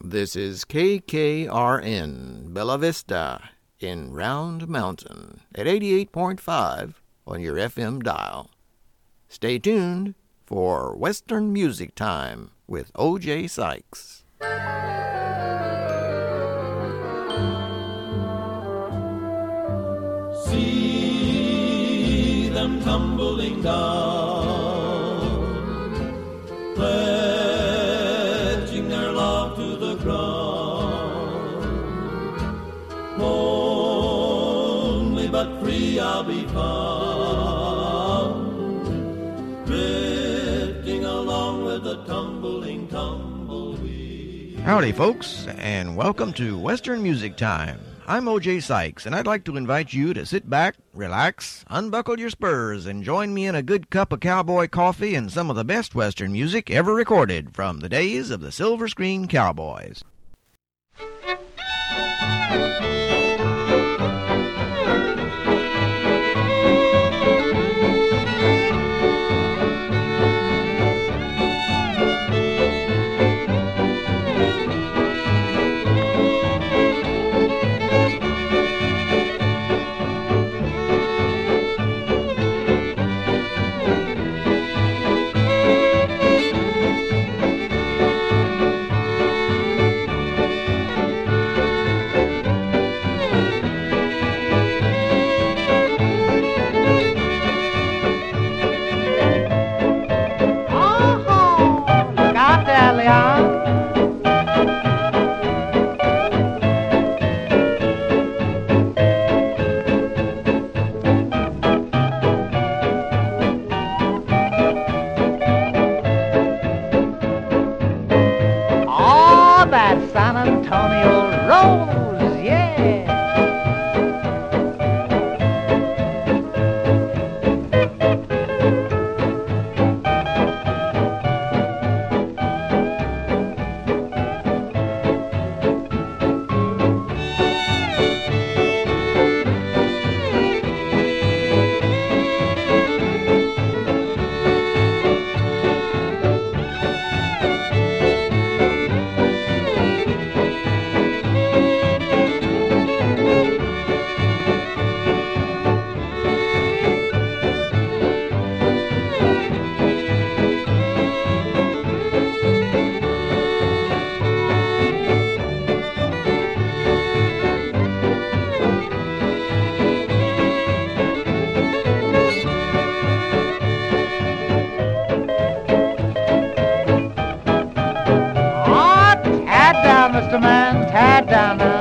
This is KKRN Bella Vista in Round Mountain at 88.5 on your FM dial. Stay tuned for Western Music Time with O.J. Sykes. See them tumbling down, pledging their love to the ground. Lonely but free I'll be found, drifting along with the tumbling tumbleweed. Howdy, folks, and welcome to Western Music Time. I'm O.J. Sykes, and I'd like to invite you to sit back, relax, unbuckle your spurs, and join me in a good cup of cowboy coffee and some of the best Western music ever recorded from the days of the Silver Screen Cowboys. Mr. Man, tied down now.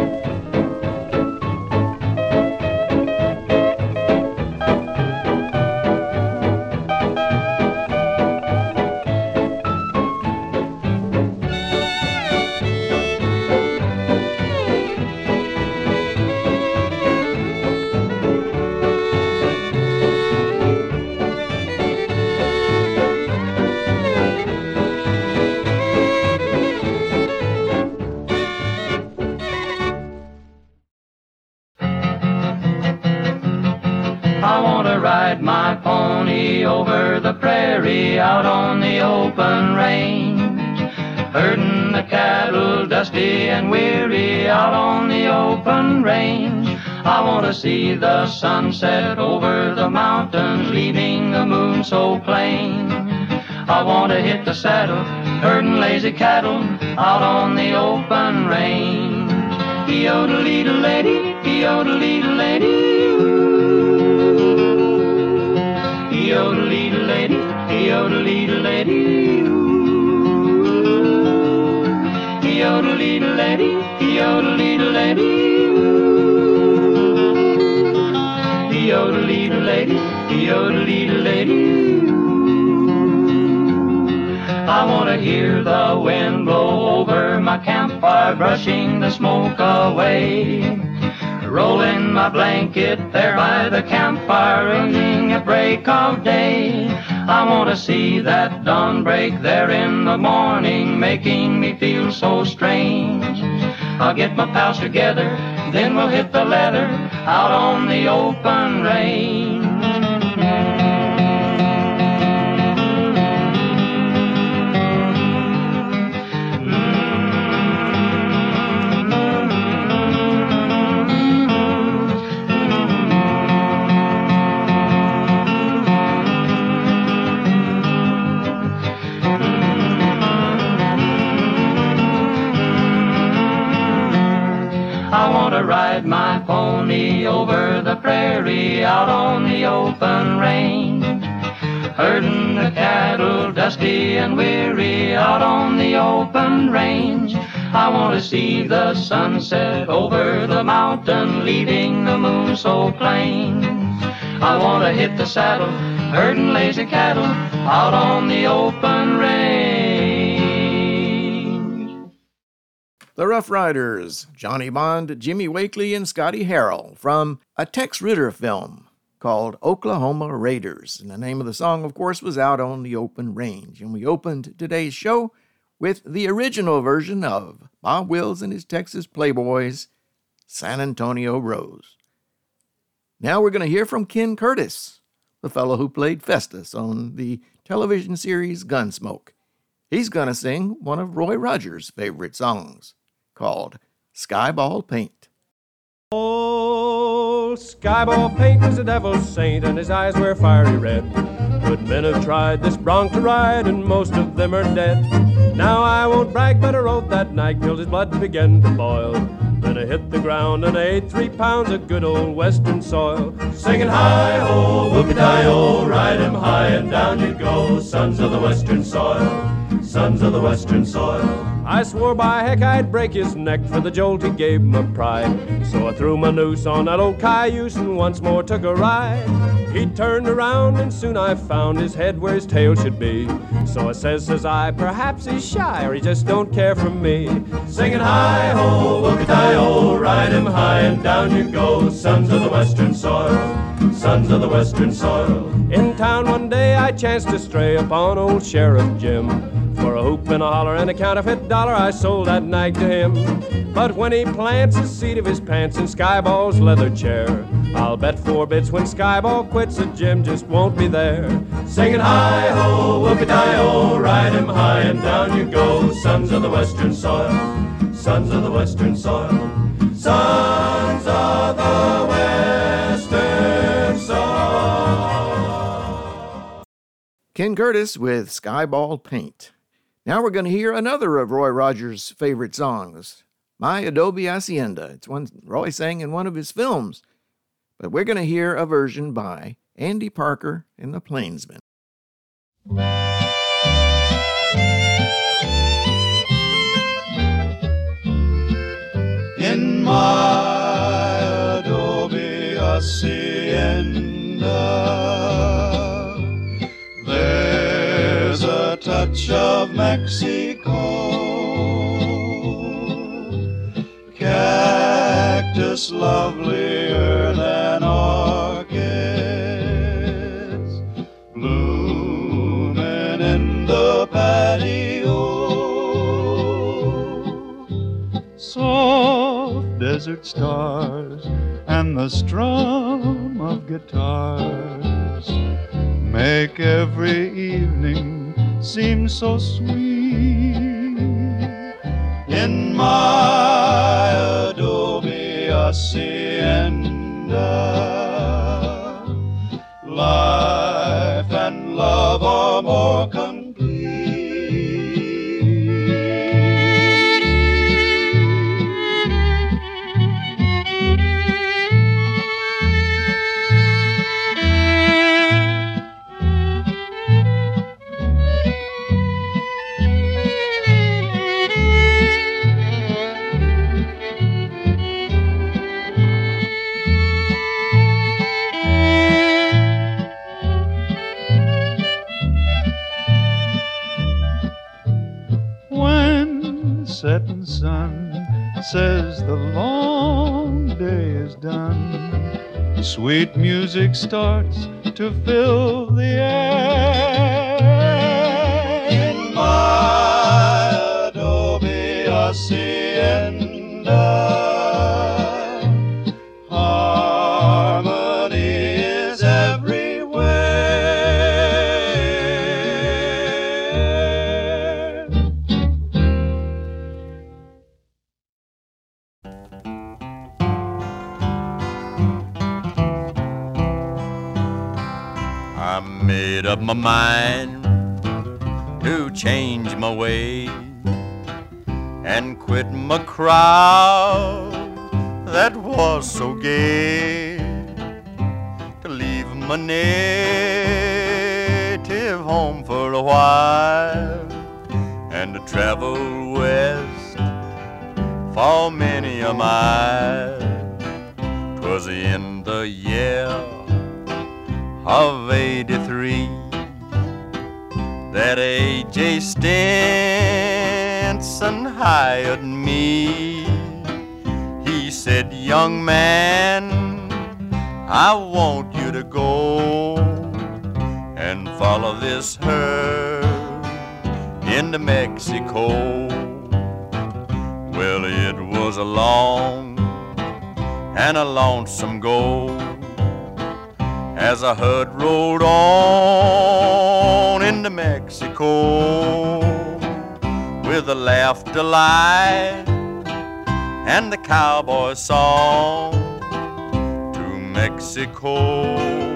I want to ride my pony over the prairie out on the open range, herding the cattle dusty and weary out on the open range. I want to see the sunset over the mountains, leaving the moon so plain. I want to hit the saddle, herding lazy cattle out on the open range. E-o-de-lee-de-lady, E-o-de-lee-de-lady. E-o-de-lee-de-lady, E-o-de-lee-de-lady, E-o-de-lee-de-lady, E-o-de-lee-de-lady, E-o-de-lee-de-lady, E-o-de-lee-de-lady. I want to hear the wind blow over my campfire, brushing the smoke away. Rolling my blanket there by the campfire, ringing at break of day. I want to see that dawn break there in the morning, making me feel so strange. I'll get my pals together, then we'll hit the leather out on the open range. wanna ride my pony over the prairie out on the open range. Herding the cattle dusty and weary out on the open range. I want to see the sunset over the mountain, leaving the moon so plain. I want to hit the saddle, herding lazy cattle out on the open range. The Rough Riders, Johnny Bond, Jimmy Wakely, and Scotty Harrell from a Tex Ritter film called Oklahoma Raiders. And the name of the song, of course, was Out on the Open Range. And we opened today's show with the original version of Bob Wills and his Texas Playboys, San Antonio Rose. Now we're going to hear from Ken Curtis, the fellow who played Festus on the television series Gunsmoke. He's going to sing one of Roy Rogers' favorite songs called Skyball Paint. Oh, Skyball Paint was a devil's saint, and his eyes were fiery red. Good men have tried this bronc to ride, and most of them are dead. Now I won't brag, but I rode that night till his blood began to boil. Then I hit the ground and I ate 3 pounds of good old western soil. Singing hi-ho, whoopie-di-ho, ride him high and down you go, sons of the western soil, sons of the western soil. I swore by heck I'd break his neck for the jolt he gave my pride. So I threw my noose on that old cayuse and once more took a ride. He turned around and soon I found his head where his tail should be. So I says I, perhaps he's shy or he just don't care for me. Singing hi-ho, whoopie-di-ho, ride him high and down you go, sons of the western soil, sons of the western soil. In town one day I chanced to stray upon old Sheriff Jim. For a hoop and a holler and a counterfeit dollar I sold that nag to him. But when he plants the seat of his pants in Skyball's leather chair, I'll bet 4 bits when Skyball quits that Jim just won't be there. Singing hi-ho, whoopie-di-ho, ride him high and down you go, sons of the western soil, sons of the western soil, sons of the western soil. Ken Curtis with Skyball Paint. Now we're going to hear another of Roy Rogers' favorite songs, My Adobe Hacienda. It's one Roy sang in one of his films, but we're going to hear a version by Andy Parker and the Plainsmen. In my adobe hacienda, there's a touch of Mexico, cactus lovelier than orchids, blooming in the patio. Soft desert stars and the strum of guitars make every evening seem so sweet. In my adobe hacienda, life and love are more complete. Setting sun says the long day is done, sweet music starts to fill the air. In my adobe hacienda, harmony is everywhere. I made up my mind to change my way and quit my crowd that was so gay, to leave my native home for a while and to travel west for many a mile. 'Twas in the year of '83 that A.J. Stinson hired me. He said, young man, I want you to go and follow this herd into Mexico. Well, it was a long and a lonesome go as the herd rode on into Mexico with the laughter light and the cowboy song. To Mexico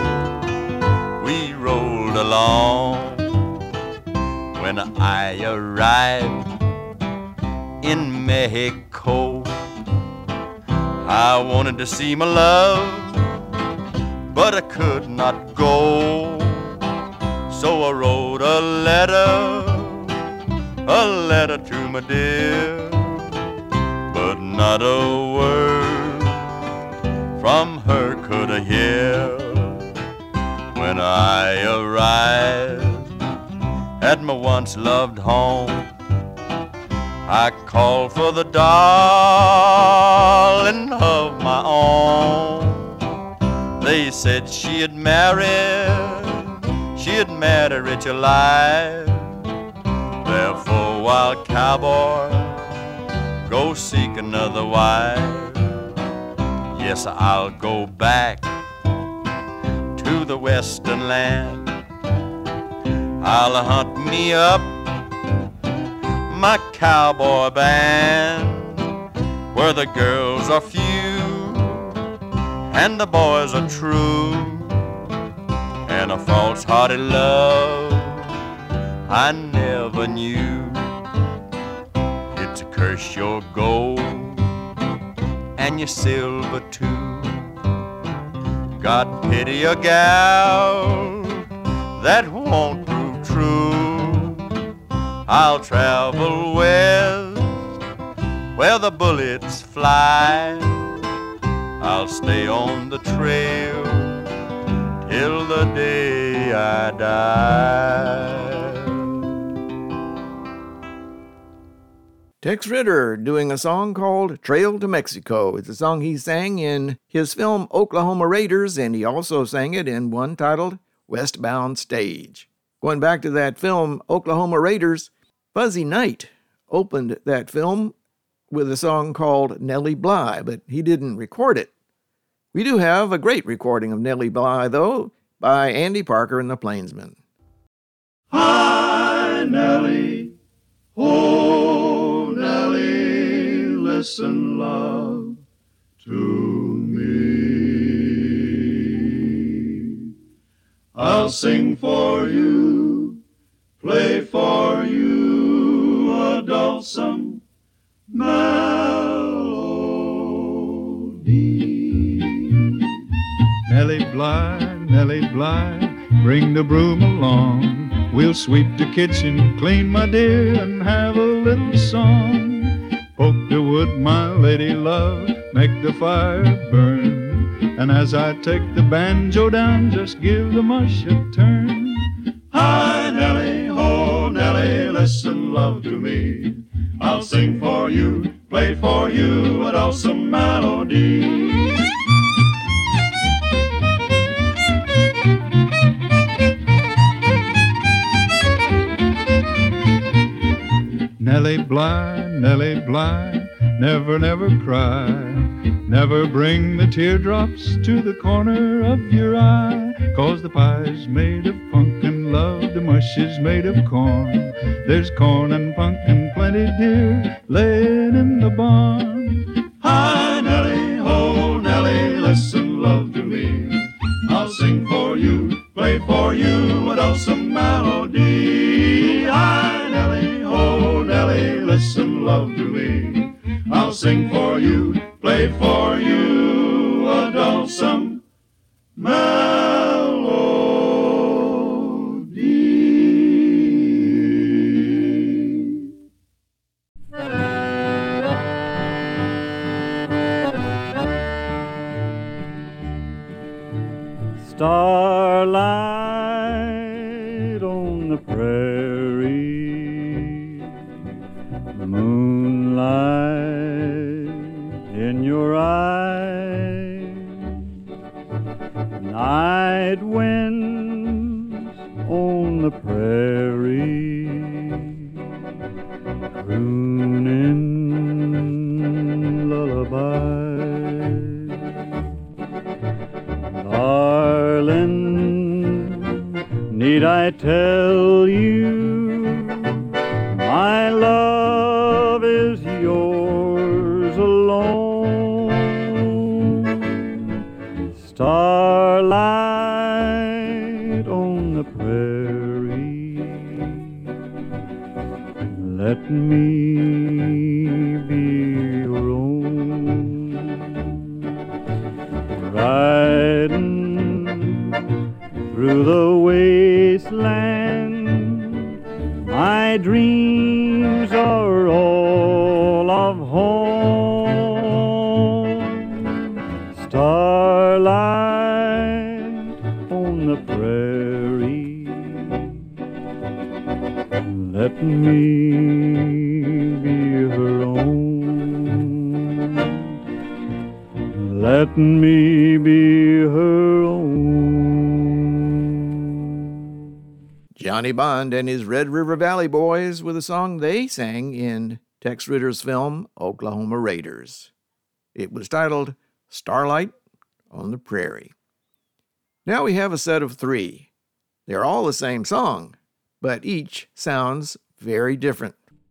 we rolled along. When I arrived in Mexico, I wanted to see my love, but I could not go. So I wrote a letter to my dear, but not a word from her could I hear. When I arrived at my once loved home, I called for the darling of my own. They said she had married a richer life. Therefore, wild cowboy, go seek another wife. Yes, I'll go back to the western land. I'll hunt me up my cowboy band, where the girls are few and the boys are true, and a false-hearted love I never knew. It's a curse your gold and your silver too. God pity a gal that won't prove true. I'll travel west where the bullets fly. I'll stay on the trail till the day I die. Tex Ritter doing a song called Trail to Mexico. It's a song he sang in his film Oklahoma Raiders, and he also sang it in one titled Westbound Stage. Going back to that film Oklahoma Raiders, Fuzzy Knight opened that film with a song called Nellie Bly, but he didn't record it. We do have a great recording of Nellie Bly, though, by Andy Parker and the Plainsmen. Hi, Nellie, oh, Nellie, listen, love, to me. I'll sing for you, play for you a dulcet melody. Nellie Bly, bring the broom along. We'll sweep the kitchen clean, my dear, and have a little song. Poke the wood, my lady love, make the fire burn. And as I take the banjo down, just give the mush a turn. Hi, Nellie, oh, Nellie, listen, love, to me. I'll sing for you, play for you a dulcet melody. Nellie Bly, never, never cry. Never bring the teardrops to the corner of your eye. 'Cause the pie's made of pumpkin, love, the mush is made of corn. There's corn and pumpkin plenty, dear, laying in the barn. Hi, Nellie, oh, Nellie, listen, love, to me. I'll sing for you, play for you a dulcet melody. Hi, Nellie, listen, love, to me. I'll sing for you, play for you melody. Starlight on the prairie, moonlight in your eyes, night winds on the prairie, crooning lullabies. Darling, need I tell you, my love is yours alone. Starlight on the prairie, let me be your own. Riding through the wasteland, my dreams are all of home. Starlight on the prairie, let me be her own. Let me be her own. Johnny Bond and his Red River Valley Boys with a song they sang in Tex Ritter's film Oklahoma Raiders. It was titled Starlight on the Prairie. Now we have a set of three. They're all the same song, but each sounds very different.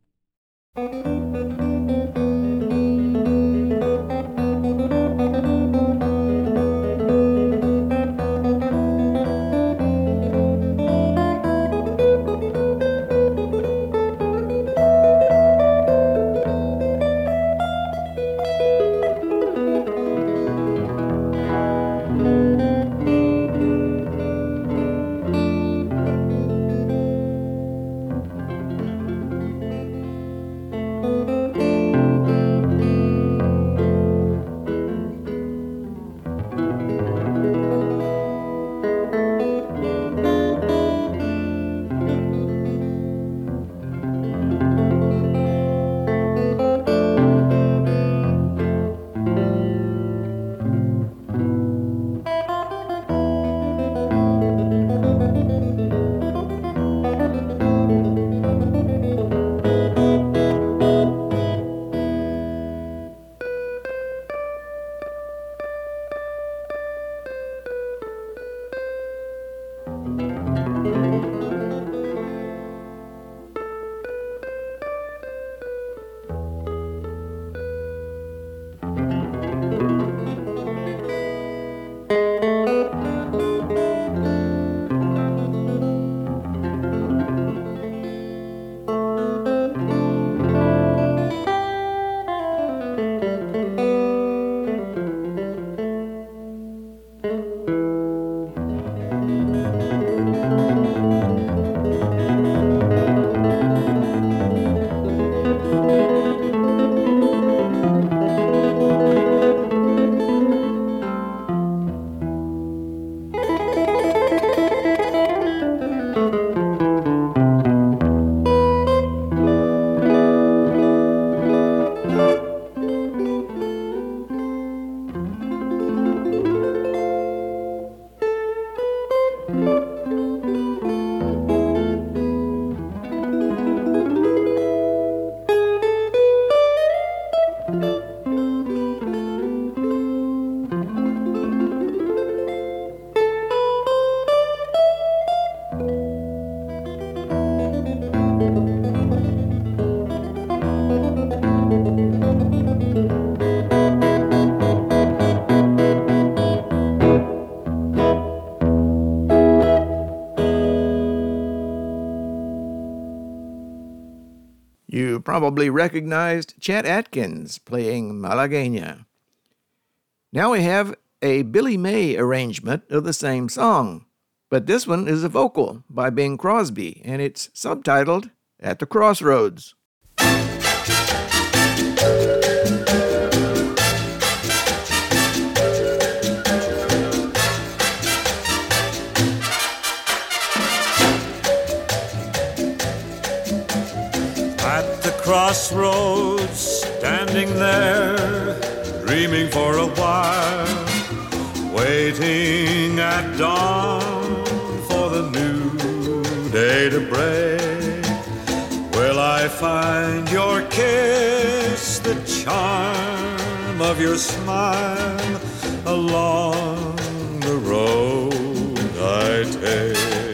You probably recognized Chet Atkins playing Malagueña. Now we have a Billy May arrangement of the same song, but this one is a vocal by Bing Crosby, and it's subtitled At the Crossroads. At the crossroads, standing there, dreaming for a while, waiting at dawn for the new day to break. Will I find your kiss, the charm of your smile, along the road I take?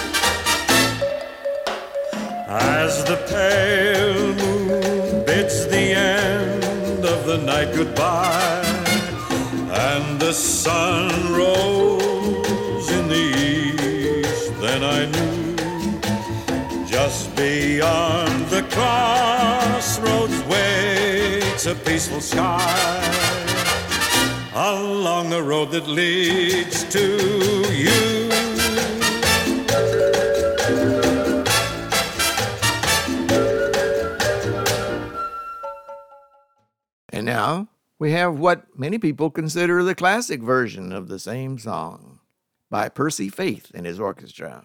As the pale moon bids the end of the night goodbye, and the sun rose in the east, then I knew just beyond the crossroads waits a peaceful sky, along the road that leads to you. And now we have what many people consider the classic version of the same song by Percy Faith and his orchestra.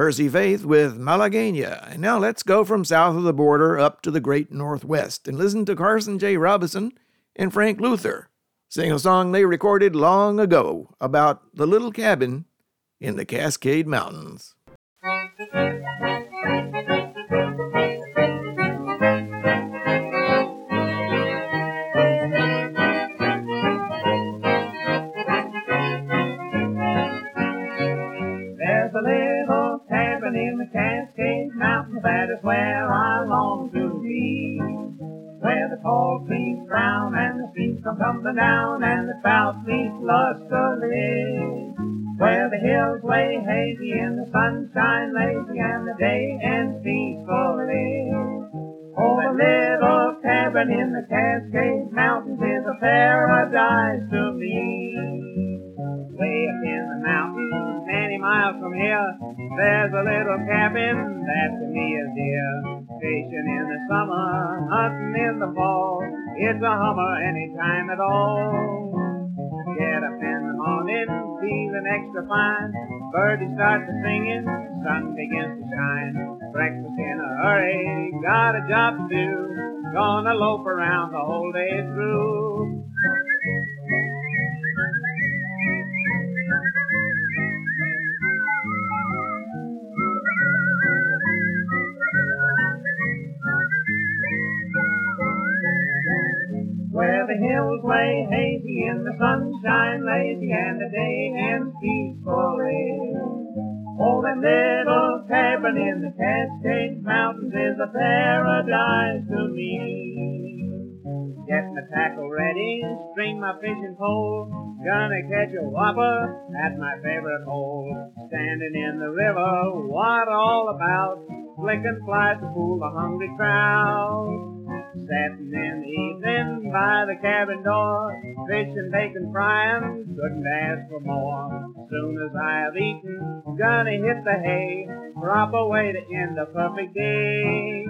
Mercy Faith with Malagueña. And now let's go from south of the border up to the great Northwest and listen to Carson J. Robinson and Frank Luther sing a song they recorded long ago about the little cabin in the Cascade Mountains. There's a little cabin in the Cascade Mountains, that is where I long to be. Where the tall trees frown and the streams come tumbling down and the trout leap lustily. Where the hills lay hazy and the sunshine lazy and the day ends peacefully. Oh, a little cabin in the Cascade Mountains is a paradise to me. Way up in the mountains, many miles from here, there's a little cabin that to me is dear. Fishing in the summer, hunting in the fall, it's a hummer any time at all. Get up in the morning, feeling extra fine, birdies start to singing, sun begins to shine. Breakfast in a hurry, got a job to do, gonna loaf around the whole day through. Where the hills lay hazy and the sunshine lazy and the day ends peacefully. Oh, that little cabin in the Cascade Mountains is a paradise to me. Get my tackle ready, string my fishing pole, gonna catch a whopper at my favorite hole. Standing in the river, water all about, flicking flies to fool the hungry crowd. Sitting in the evening by the cabin door, fishing, bacon, frying, couldn't ask for more. Soon as I have eaten, gonna hit the hay, proper way to end a perfect day.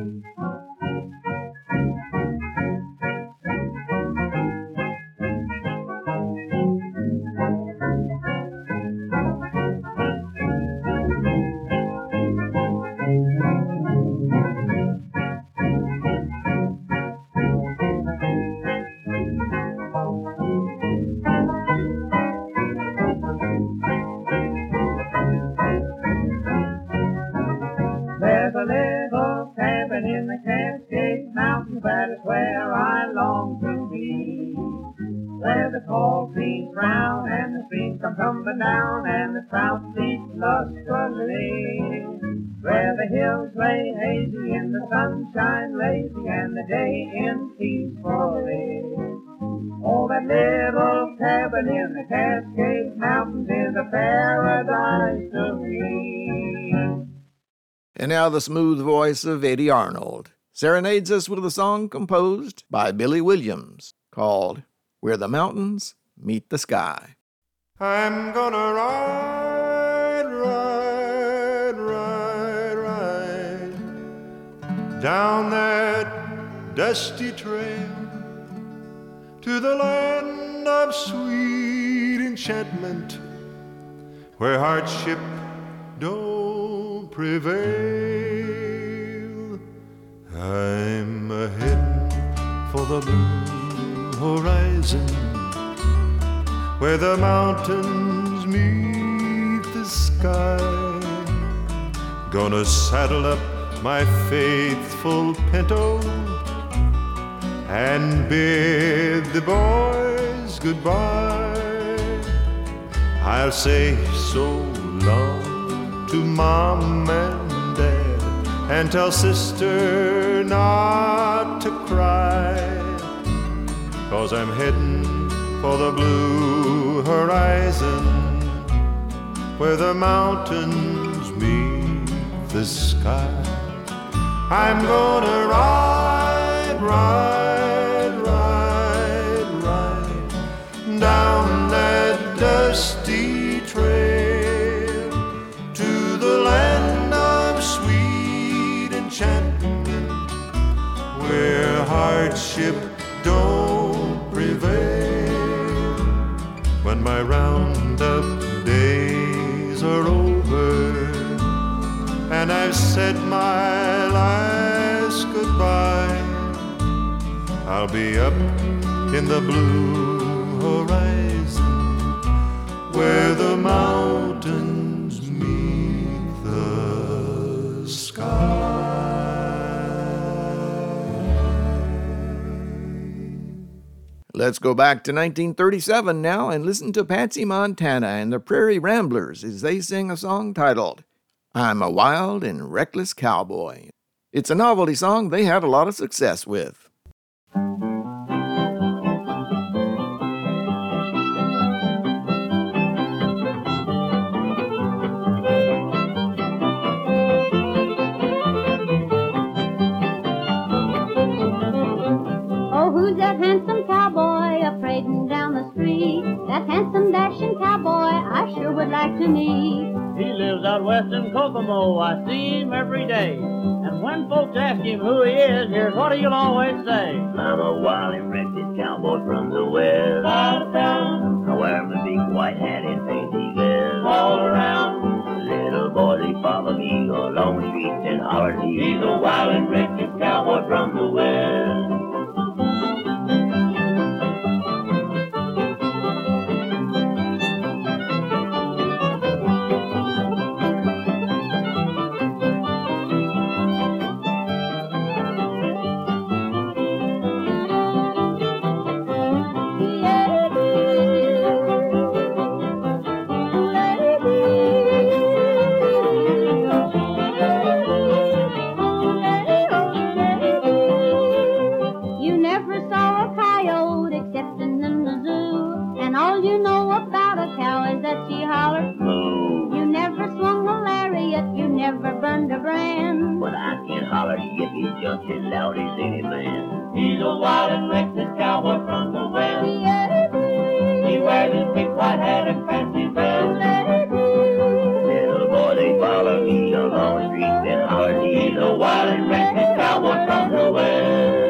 There's a little cabin in the Cascade Mountains, that is where I long to be. Where the tall trees frown and the streams come tumbling down and the trout leap lustily. Where the hills lay hazy and the sunshine lazy and the day ends peacefully. Oh, that little cabin in the Cascade Mountains is a paradise to me. And now the smooth voice of Eddie Arnold serenades us with a song composed by Billy Williams called Where the Mountains Meet the Sky. I'm gonna ride, ride, ride, ride down that dusty trail to the land of sweet enchantment where hardship don't prevail. I'm heading for the blue horizon where the mountains meet the sky. Gonna saddle up my faithful pinto and bid the boys goodbye. I'll say so long to Mom and Dad and tell sister not to cry, 'cause I'm heading for the blue horizon where the mountains meet the sky. I'm gonna ride, ride, ride, ride down that dusty trail to the land of sweet enchantment where hardship don't prevail. When my roundup days are over I said my last goodbye, I'll be up in the blue horizon where the mountains meet the sky. Let's go back to 1937 now and listen to Patsy Montana and the Prairie Ramblers as they sing a song titled, I'm a Wild and Reckless Cowboy. It's a novelty song they had a lot of success with. Oh, who's that handsome cowboy a-parading down the street? That handsome dashing cowboy I sure would like to meet. He lives out west in Kokomo, I see him every day. And when folks ask him who he is, here's what he'll always say. I'm a wild and reckless cowboy from the west. Out of town, I wear my big white hat and fancy vest. all around, Little boys, they follow me along the streets and holler, he's a wild and reckless cowboy from the west. You never saw a coyote excepting in the zoo, and all you know about a cow is that she hollers Moo. You never swung a lariat, you never burned a brand. But I can holler yippee just as loud as any man. he's a wild and reckless cowboy from the west. Yeah. He wears his big white hat and fancy vest. Little boy, they follow me along the streets and holler, he's a wild and reckless cowboy from the west.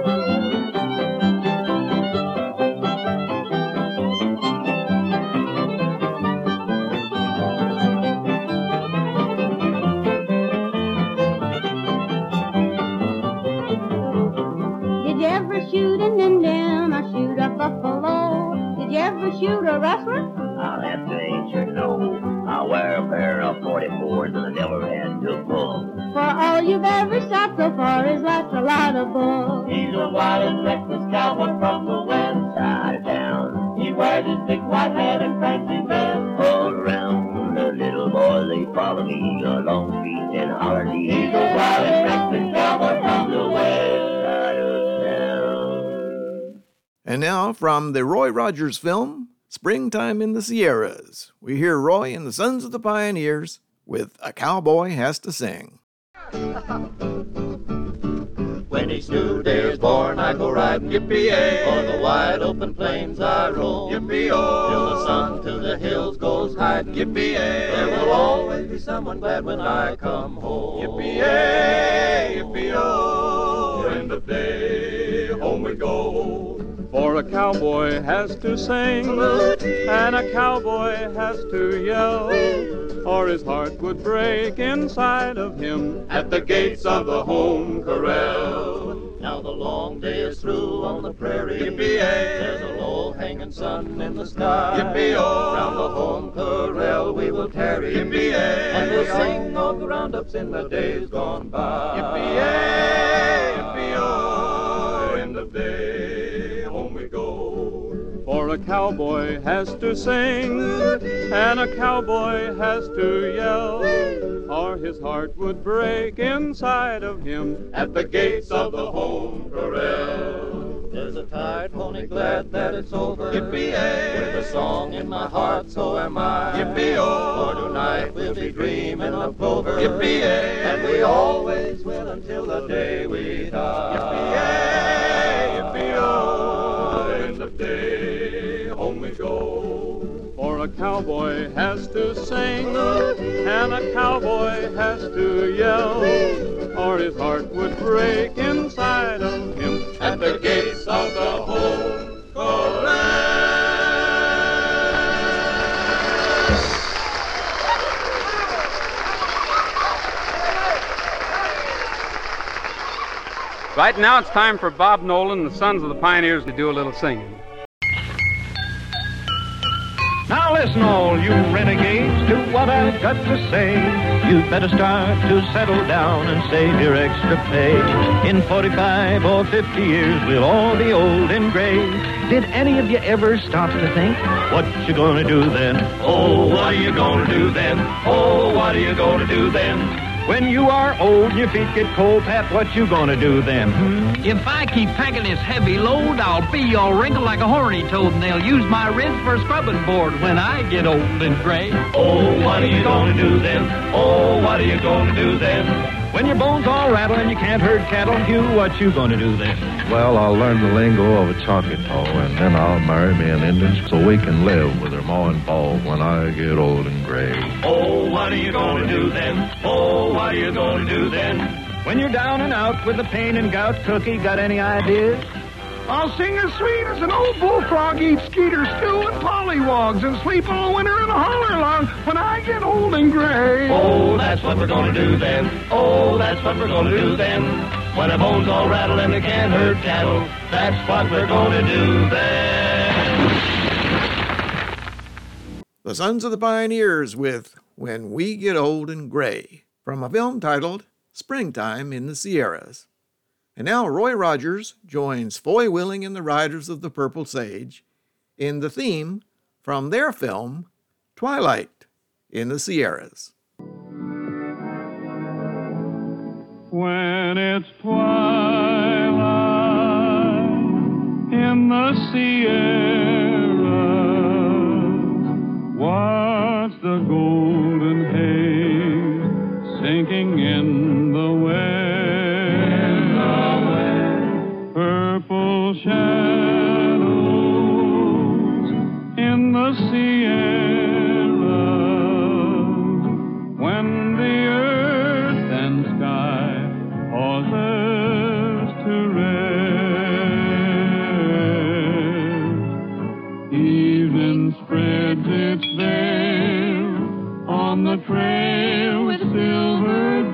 Did you ever shoot an Indian or shoot a buffalo? Did you ever shoot a rustler? I'll have to answer no. I wear a pair of 44s and I never had to pull. For all you've ever shot so far is that's a lot of bull. He's a wild and reckless cowboy from the west Side of town, He wears his big white hat and fancy vest. all around, the little boys, they follow me along the streets and holler, He's a wild and reckless cowboy from the west side of town. And now, from the Roy Rogers film, Springtime in the Sierras, we hear Roy and the Sons of the Pioneers with A Cowboy Has to Sing. When each new day is born, I go riding, yippee-yay. On the wide open plains I roam, yippee-oh. Till the sun to the hills goes hiding, yippee-yay. There will always be someone glad when I come home, yippee-yay, yippee-oh. End of day, home we go. For a cowboy has to sing, and a cowboy has to yell, or his heart would break inside of him At the gates of the home corral. Now the long day is through on the prairie, yippee-yay. There's a low-hanging sun in the sky, yippee-oh. Round the home corral we will tarry, yippee-yay. And we'll sing of the roundups in the days gone by, yippee-yay, yippee-oh. End of day, home we go. For a cowboy has to sing, and a cowboy has to yell, or his heart would break inside of him At the gates of the home corral. There's a tired pony glad that it's over, yippee-yay. With a song in my heart, so am I, yippee-oh. For tonight we'll be dreaming of clover, yippee-yay. And we always will until the day we die, yippee-yay, yippee-oh. End of day, home we go. For a cowboy has to sing, and a cowboy has to yell, or his heart would break inside of him At the gates of the home corral. Right now it's time for Bob Nolan and the Sons of the Pioneers to do a little singing. Now listen, all you renegades, to what I've got to say. You'd better start to settle down and save your extra pay. In 45 or 50 years, we'll all be old and gray. Did any of you ever stop to think, what you gonna do then? Oh, what are you gonna do then? Oh, what are you gonna do then? When you are old and your feet get cold, Pat, what you gonna do then? If I keep packing this heavy load, I'll be all wrinkled like a horny toad, and they'll use my ribs for a scrubbing board when I get old and gray. Oh, what are you gonna do then? Oh, what are you gonna do then? When your bones all rattle and you can't herd cattle, Hugh, what you gonna do then? Well, I'll learn the lingo of a Choctaw, and then I'll marry me an Indian so we can live with her ma and pa when I get old and gray. Oh, what are you gonna do then? Oh, what are you gonna do then? When you're down and out with the pain and gout, Cookie, got any ideas? I'll sing as sweet as an old bullfrog, eat skeeter stew and pollywogs, and sleep all winter in a holler log when I get old and gray. Oh, that's what we're gonna do then. Oh, that's what we're gonna do then. When our bones all rattle and they can't herd cattle, that's what we're gonna do then. The Sons of the Pioneers with When We Get Old and Gray, from a film titled Springtime in the Sierras. And now Roy Rogers joins Foy Willing and the Riders of the Purple Sage in the theme from their film Twilight in the Sierras. When it's twilight in the Sierras, watch the golden haze sinking in the west. Purple shadows in the Sierras, when the earth and sky pauses to rest. Evening spreads its veil on the trail with silver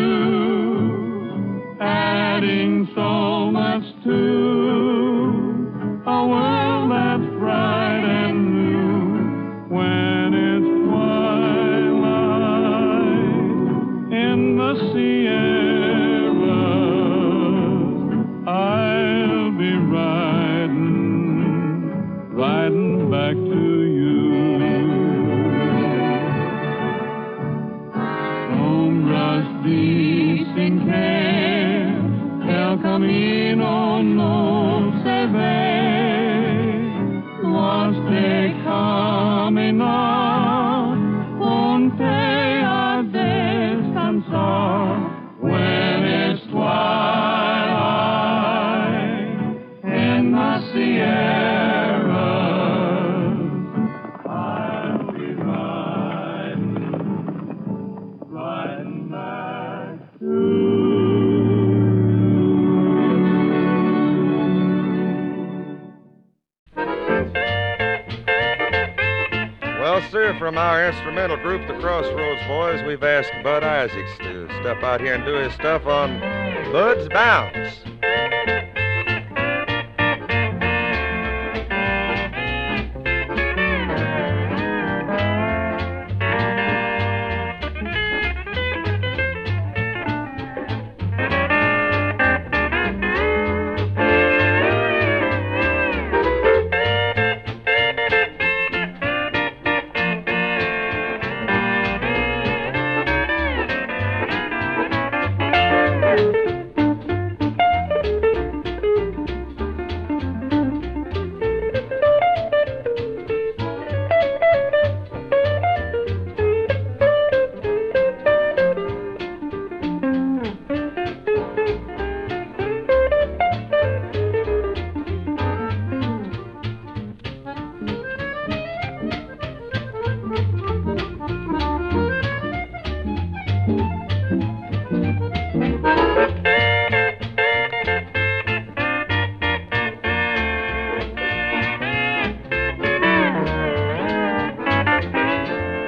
dew, adding so much to a world that's bright and new. When it's twilight in the Sierras, I'll be riding back to you. Don't rush these in care, El Camino no se ve, was de caminar, ponte a descansar. When it's twilight in the Sierras, I'll be riding back to Well, sir, from our instrumental group, the Crossroads Boys, we've asked Bud Isaacs to step out here and do his stuff on Bud's Bounce.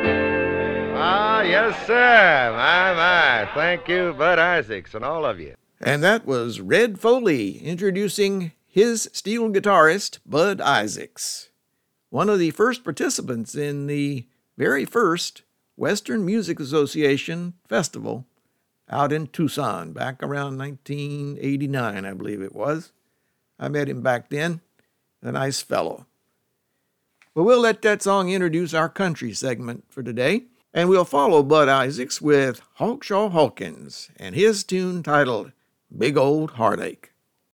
Yes, sir. My. Thank you, Bud Isaacs, and all of you. And that was Red Foley introducing his steel guitarist, Bud Isaacs, one of the first participants in the very first Western Music Association festival out in Tucson back around 1989, I believe it was. I met him back then, a nice fellow. Well, we'll let that song introduce our country segment for today, and we'll follow Bud Isaacs with Hawkshaw Hawkins and his tune titled Big Old Heartache.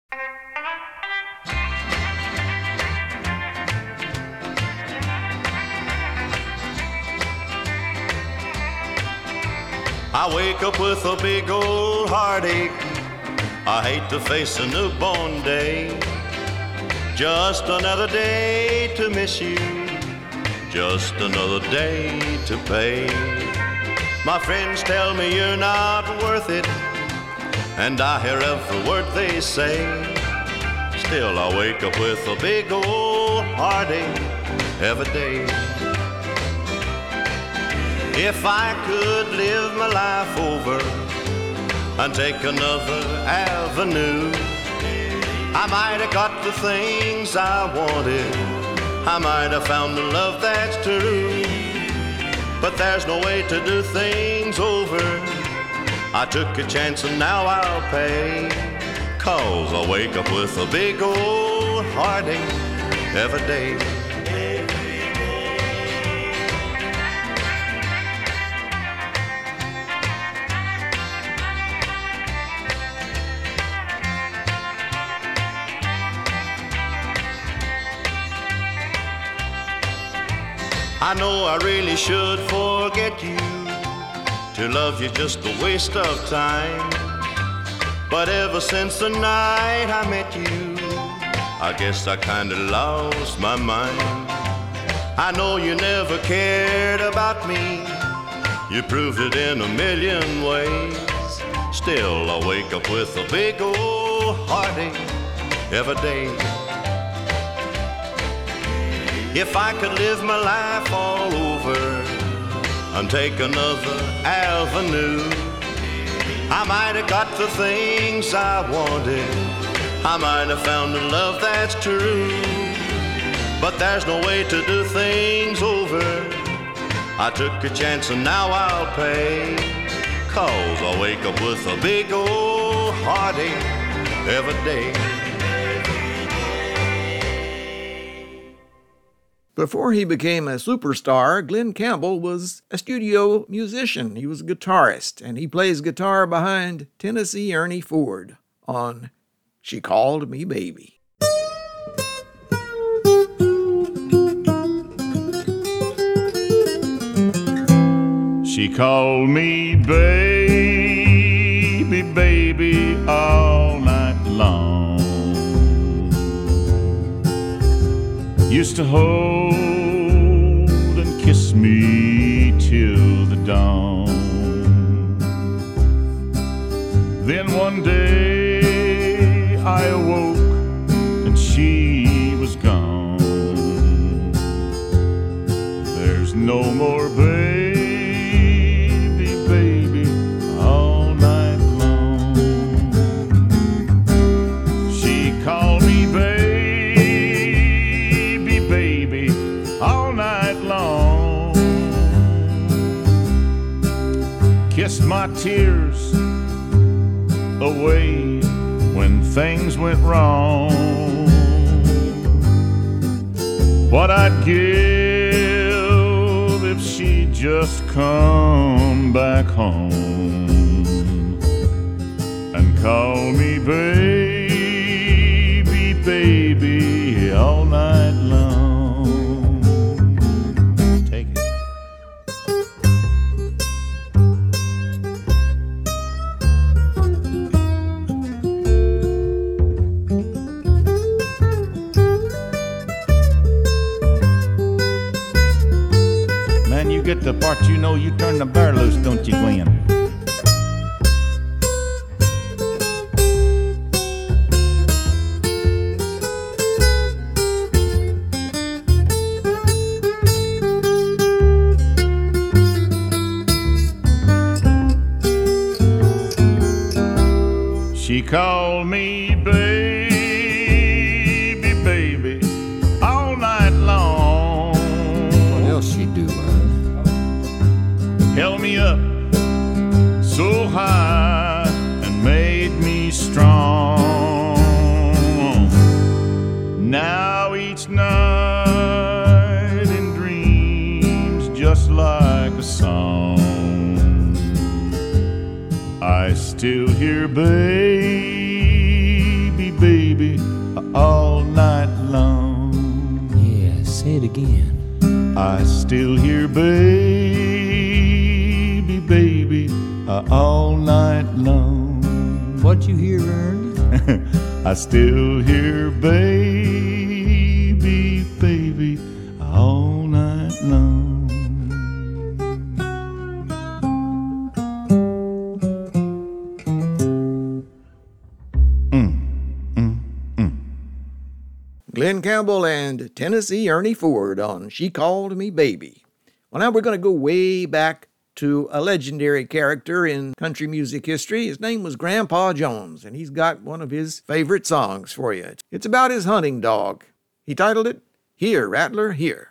I wake up with a big old heartache. I hate to face a newborn day. Just another day to miss you. Just another day to pay. My friends tell me you're not worth it, and I hear every word they say. Still I wake up with a big old heartache every day. If I could live my life over and take another avenue, I might have got the things I wanted. I might have found the love that's true. But there's no way to do things over. I took a chance and now I'll pay. 'Cause I wake up with a big old heartache every day. I know I really should forget you. To love you just a waste of time. But ever since the night I met you, I guess I kinda lost my mind. I know you never cared about me. You proved it in a million ways. Still I wake up with a big old heartache every day. If I could live my life all over and take another avenue, I might have got the things I wanted. I might have found the love that's true. But there's no way to do things over. I took a chance and now I'll pay. 'Cause I wake up with a big old heartache every day. Before he became a superstar, Glen Campbell was a studio musician. He was a guitarist, and he plays guitar behind Tennessee Ernie Ford on She Called Me Baby. She called me baby, baby, all night long. Used to hold and kiss me till the dawn. Then one day I awoke and she was gone. There's no more baby, baby, all night long. She called me baby, all night long. Kissed my tears away when things went wrong. What I'd give if she'd just come back home and call me baby, baby, all night long. Get the part you know, you turn the bear loose, don't you, Glenn? She called me baby, baby, all night long. What else she do, man? Held me up so high and made me strong. Now each night in dreams just like a song, I still hear baby, baby, all night long. Yeah, say it again. I still hear baby, baby, all night long. What you hear, Ernie? I still hear baby, baby, all night long. Glenn Campbell and Tennessee Ernie Ford on She Called Me Baby. Well, now we're going to go way back to a legendary character in country music history. His name was Grandpa Jones, and he's got one of his favorite songs for you. It's about his hunting dog. He titled it, Here, Rattler, Here.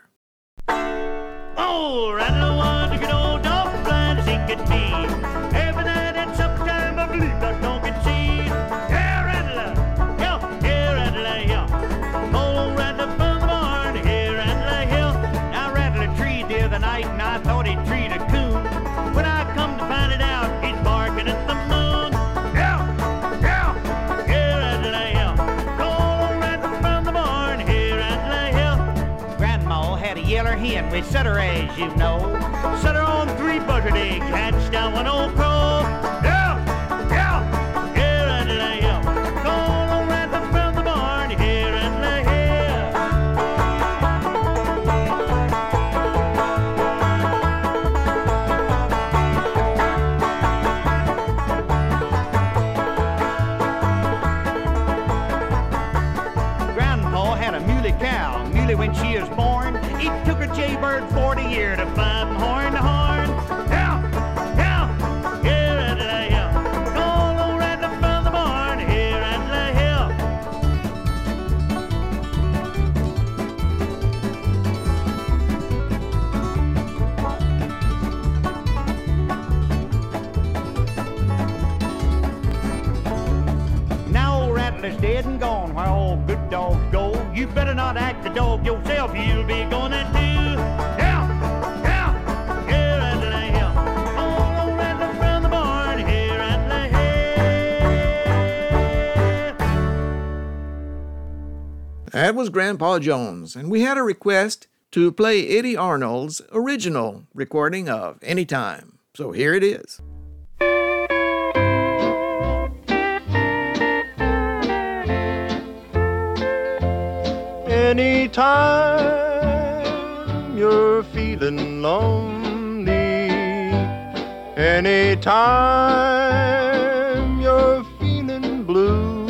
Oh, Rattler was a good old dog, blind as he could be. Every night at supper time, I believe that dog could see. Here, Rattler, here, Rattler, here. Old Rattler from the barn, here, Rattler, here. Now, Rattler treed the other night, and I thought he'd treat a coon. When I come to find it out, he's barking at the moon. Here, Rattler, here. Old Rattler from the barn, here, Rattler, here. Grandma had a yeller hen, we set her as you know. Set her on 3 buttered eggs, hatched out 1 old crow. Here, Rattler, here. Old Rattler from the barn, here, Rattler, here. Grandpa had a muley cow. Muley, when she was born, he took her jaybird 40 year to fight 'em horn to horn. Here, Rattler, here. Old Rattler from the barn, here, Rattler, here. Now old Rattler's dead and gone, where all good dogs go. You better not act the dog yourself, you'll be gonna do. Here, Rattler, here. Old Rattler from the barn, here, Rattler, here. That was Grandpa Jones, and we had a request to play Eddie Arnold's original recording of Anytime. So here it is. Anytime you're feeling lonely, anytime you're feeling blue,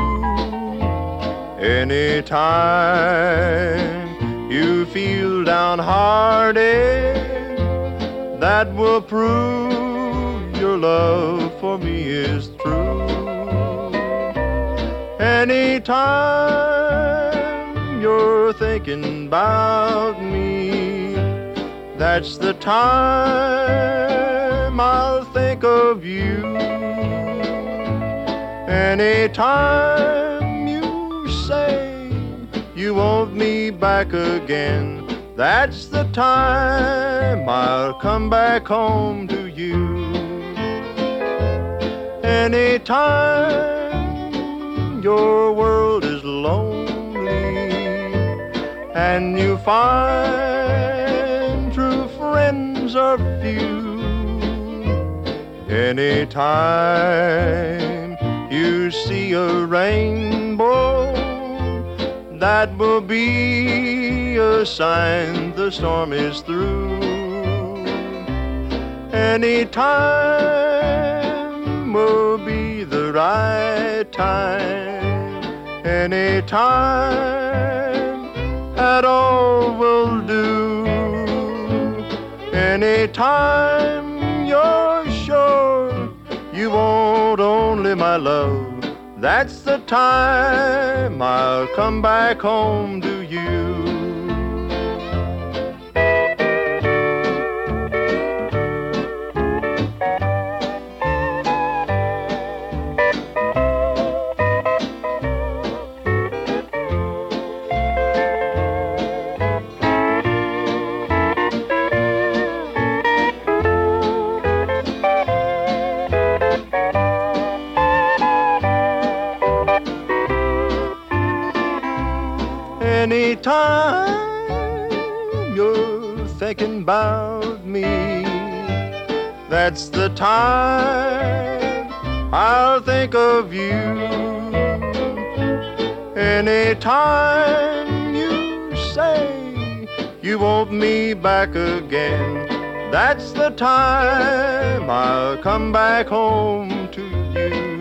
anytime you feel downhearted, that will prove your love for me is true. Anytime you're thinking about me, that's the time I'll think of you. Anytime you say you want me back again, that's the time I'll come back home to you. Anytime your world is lonely and you find true friends are few, anytime you see a rainbow, that will be a sign the storm is through. Anytime will be the right time, anytime at all will do. Anytime you're sure you want only my love, That's the time I'll come back home to you. Anytime you're thinking about me, that's the time I'll think of you. Anytime you say you want me back again, that's the time I'll come back home to you.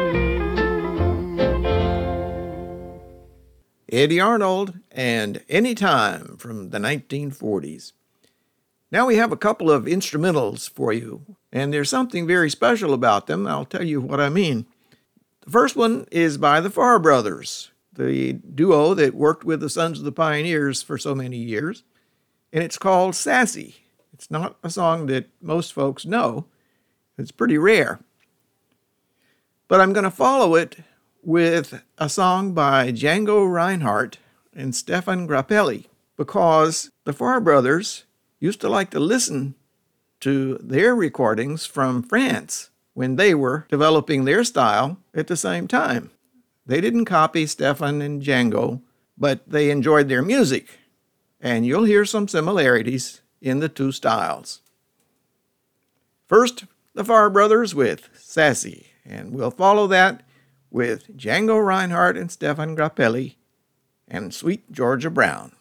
Eddie Arnold and Anytime from the 1940s. Now we have a couple of instrumentals for you, and there's something very special about them. I'll tell you what I mean. The first one is by the Farr Brothers, the duo that worked with the Sons of the Pioneers for so many years, and it's called Sassy. It's not a song that most folks know. It's pretty rare. But I'm going to follow it with a song by Django Reinhardt and Stefan Grappelli, because the Farr Brothers used to like to listen to their recordings from France when they were developing their style at the same time. They didn't copy Stefan and Django, but they enjoyed their music, and you'll hear some similarities in the two styles. First, the Farr Brothers with Sassy, and we'll follow that with Django Reinhardt and Stefan Grappelli and Sweet Georgia Brown.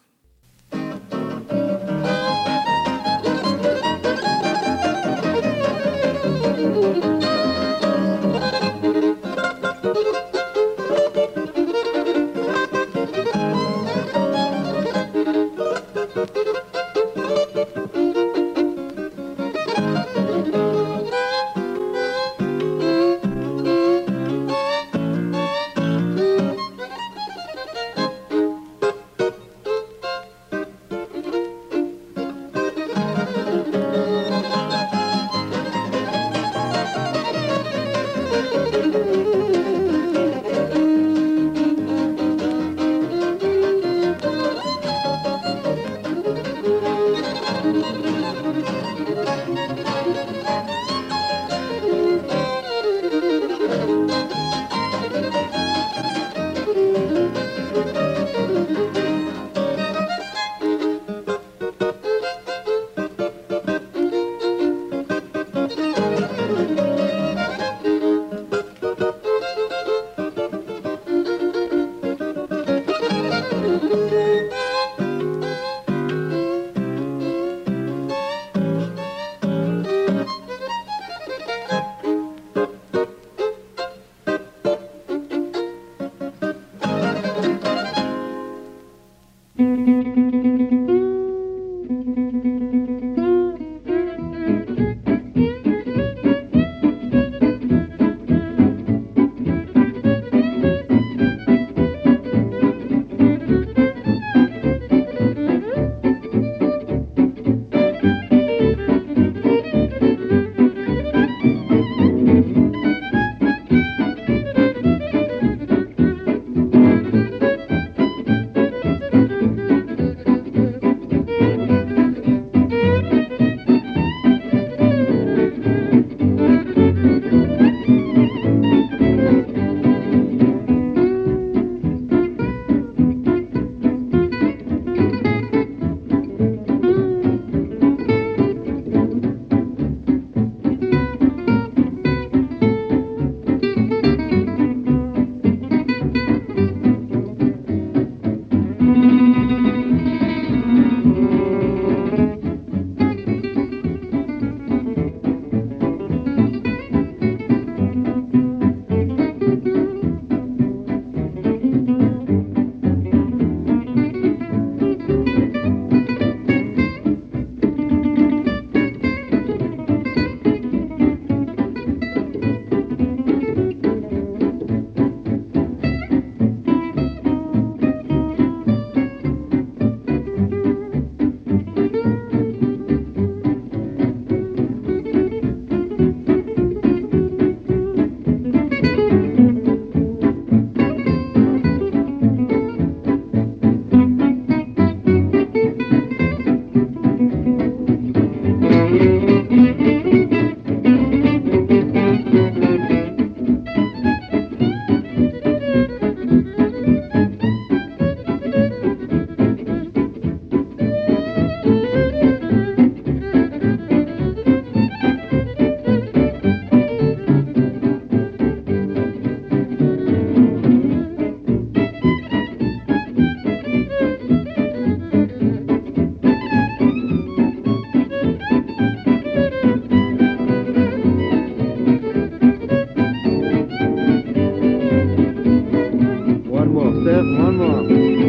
just one more.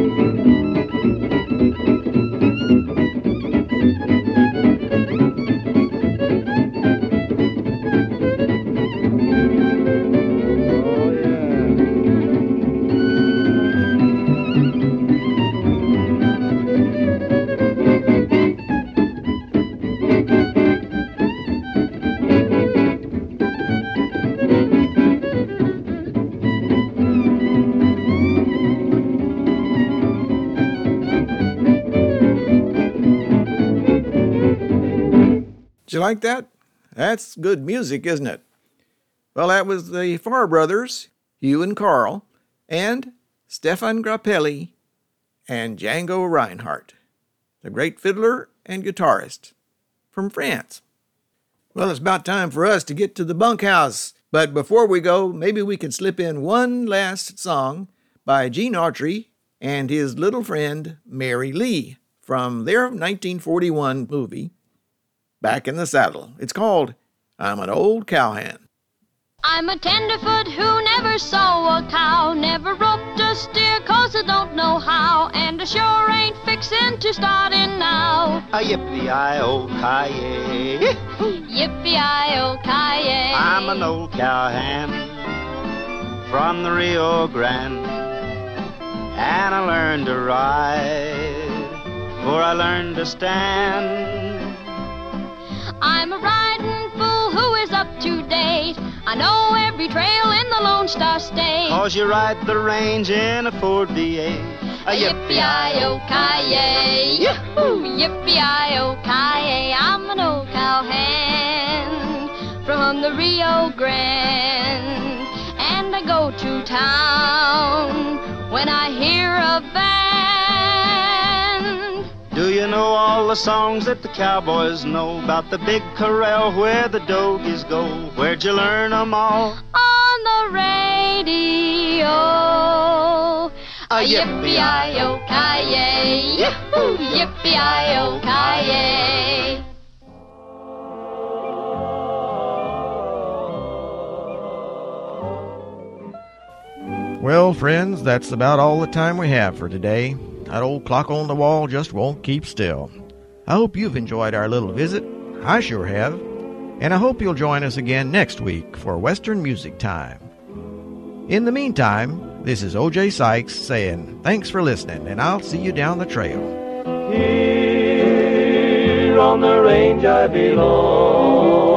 Did you like that? That's good music, isn't it? Well, that was the Farr brothers, Hugh and Carl, and Stefan Grappelli and Django Reinhardt, the great fiddler and guitarist from France. Well, it's about time for us to get to the bunkhouse. But before we go, maybe we can slip in one last song by Gene Autry and his little friend Mary Lee from their 1941 movie, Back in the Saddle. It's called I'm an Old Cowhand. I'm a tenderfoot who never saw a cow, never roped a steer 'cause I don't know how, and I sure ain't fixin' to start in now. A yippee-i-o-ki-yay, yippee-i-o-ki-yay. I'm an old cowhand from the Rio Grande, and I learned to ride before I learned to stand. I'm a riding fool who is up to date. I know every trail in the Lone Star State. 'Cause you ride the range in a Ford V8. A yippee-i-o-ki-yay, yahoo! Yippee-i-o-ki-yay. I'm an old cowhand from the Rio Grande, and I go to town when I hear a band. Do you know all the songs that the cowboys know about the big corral where the dogies go? Where'd you learn them all? On the radio. A yippee-i-o-ki-yay, yahoo! Yippee-i-o-ki-yay. Well, friends, that's about all the time we have for today. That old clock on the wall just won't keep still. I hope you've enjoyed our little visit. I sure have. And I hope you'll join us again next week for Western Music Time. In the meantime, this is O.J. Sykes saying thanks for listening, and I'll see you down the trail. Here on the range I belong.